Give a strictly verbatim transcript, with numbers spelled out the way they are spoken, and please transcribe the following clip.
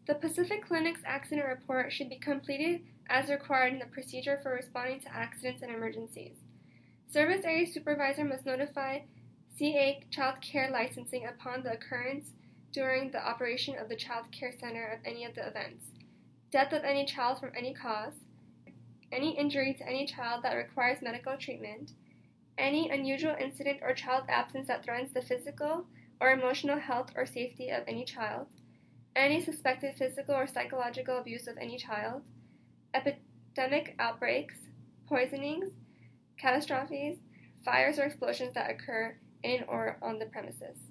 The Pacific Clinic's accident report should be completed as required in the procedure for responding to accidents and emergencies. Service Area Supervisor must notify C A Child Care Licensing upon the occurrence during the operation of the Child Care Center of any of the events: death of any child from any cause, any injury to any child that requires medical treatment, any unusual incident or child absence that threatens the physical or emotional health or safety of any child, any suspected physical or psychological abuse of any child, epidemic outbreaks, poisonings, catastrophes, fires or explosions that occur in or on the premises.